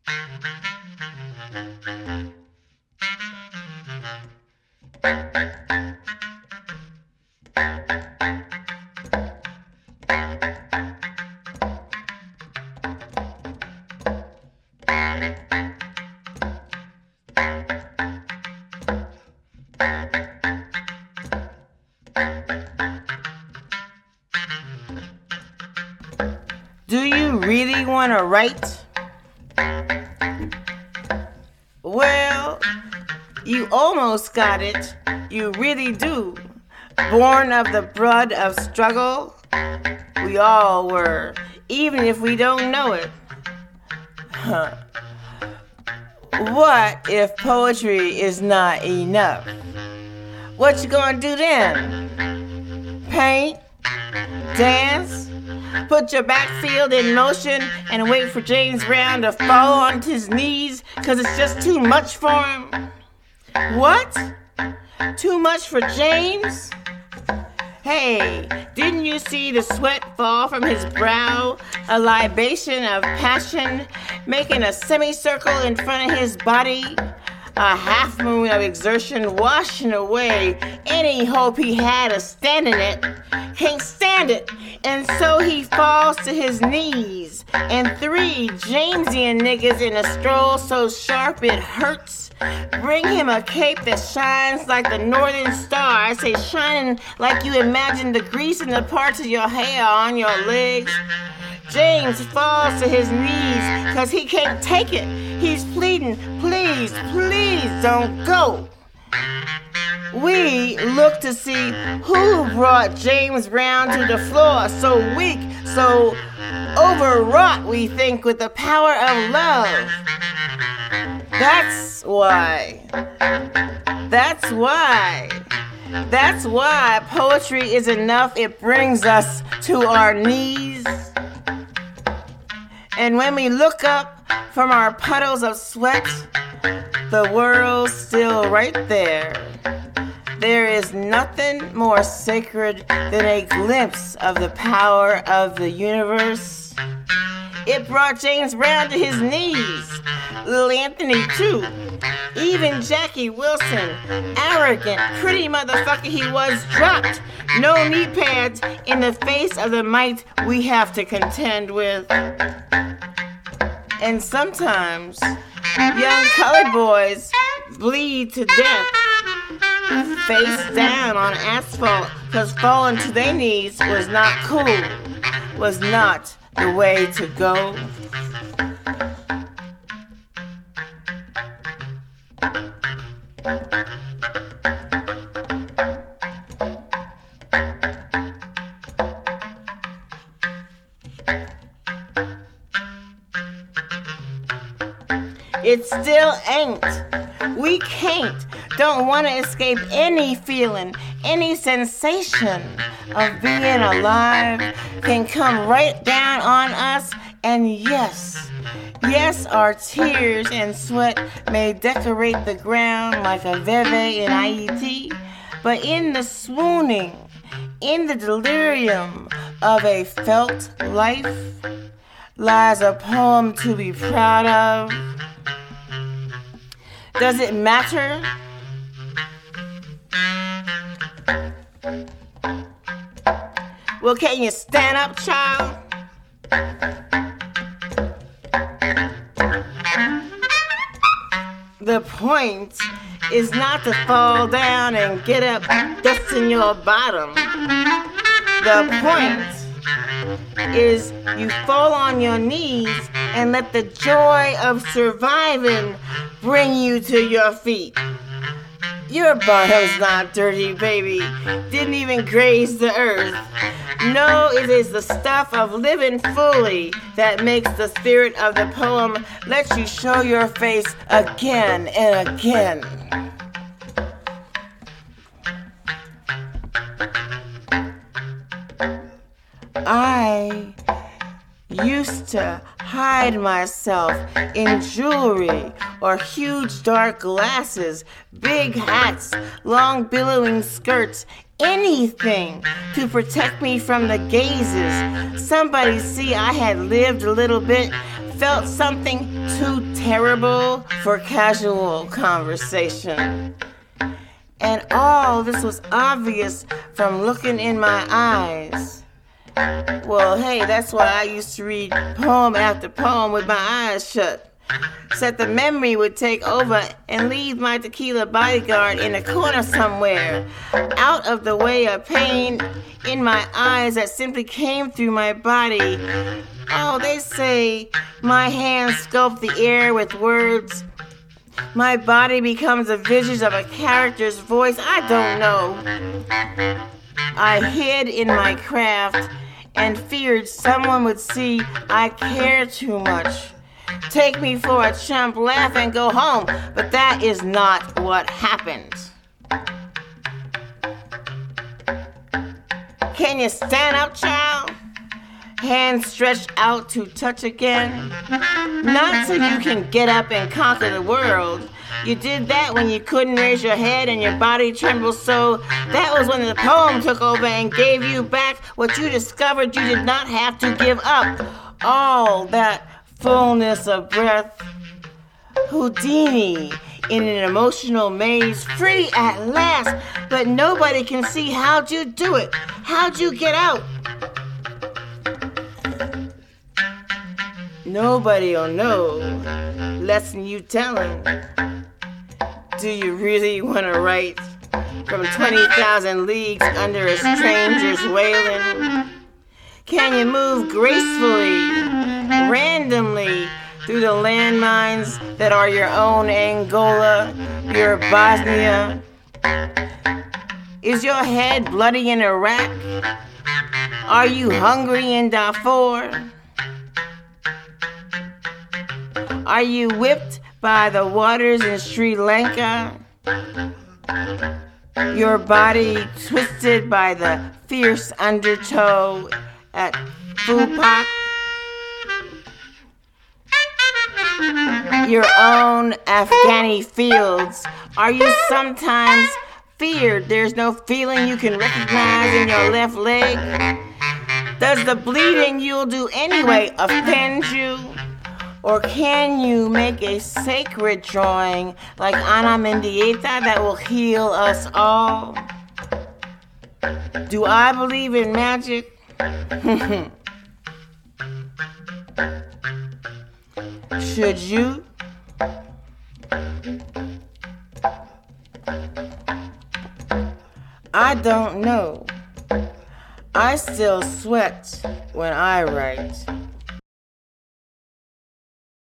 Do you really want to write? Well, you almost got it. You really do. Born of the blood of struggle, we all were, even if we don't know it. What if poetry is not enough? What you gonna do then? Paint? Dance? Put your backfield in motion and wait for James Brown to fall on his knees because it's just too much for him? What? Too much for James? Hey, didn't you see the sweat fall from his brow? A libation of passion making a semicircle in front of his body? A half moon of exertion washing away any hope he had of standing it. Can't stand it, and so he falls to his knees. And 3 Jamesian niggas in a stroll so sharp it hurts bring him a cape that shines like the northern star. I say shining like you imagine the grease in the parts of your hair on your legs. James falls to his knees because he can't take it. He's pleading, please, please don't go. We look to see who brought James Brown to the floor, so weak, so overwrought, we think, with the power of love. That's why. That's why. That's why poetry is enough. It brings us to our knees. And when we look up from our puddles of sweat, the world's still right there. There is nothing more sacred than a glimpse of the power of the universe. It brought James Brown to his knees. Little Anthony, too. Even Jackie Wilson, arrogant, pretty motherfucker he was, dropped. No knee pads in the face of the might we have to contend with. And sometimes, young colored boys bleed to death, face down on asphalt, because falling to their knees was not cool, was not the way to go. It still ain't. We can't. Don't want to escape any feeling, any sensation of being alive can come right down on us. And yes, our tears and sweat may decorate the ground like a veve in IET, but in the swooning, in the delirium of a felt life, lies a poem to be proud of. Does it matter? Well, can you stand up, child? The point is not to fall down and get up, dusting your bottom. The point is you fall on your knees and let the joy of surviving bring you to your feet. Your bottom's not dirty, baby. Didn't even graze the earth. No, it is the stuff of living fully that makes the spirit of the poem let you show your face again and again. I used to hide myself in jewelry or huge dark glasses, big hats, long billowing skirts, anything to protect me from the gazes. Somebody see I had lived a little bit, felt something too terrible for casual conversation. And all this was obvious from looking in my eyes. Well, hey, that's why I used to read poem after poem with my eyes shut, so that the memory would take over and leave my tequila bodyguard in a corner somewhere, out of the way of pain in my eyes that simply came through my body. Oh, they say my hands sculpt the air with words. My body becomes a vision of a character's voice. I don't know. I hid in my craft and feared someone would see I care too much, take me for a chump, laugh, and go home. But that is not what happened. Can you stand up, child? Hands stretched out to touch again. Not so you can get up and conquer the world. You did that when you couldn't raise your head and your body trembled so. That was when the poem took over and gave you back what you discovered you did not have to give up. All that fullness of breath. Houdini in an emotional maze, free at last, but nobody can see how'd you do it. How'd you get out? Nobody'll know, less than you tell him. Do you really want to write from 20,000 leagues under a stranger's wailing? Can you move gracefully, randomly, through the landmines that are your own Angola, your Bosnia? Is your head bloody in Iraq? Are you hungry in Darfur? Are you whipped by the waters in Sri Lanka? Your body twisted by the fierce undertow at Fupak? Your own Afghani fields. Are you sometimes feared there's no feeling you can recognize in your left leg? Does the bleeding you'll do anyway offend you? Or can you make a sacred drawing like Ana Mendieta that will heal us all? Do I believe in magic? Should you? I don't know. I still sweat when I write.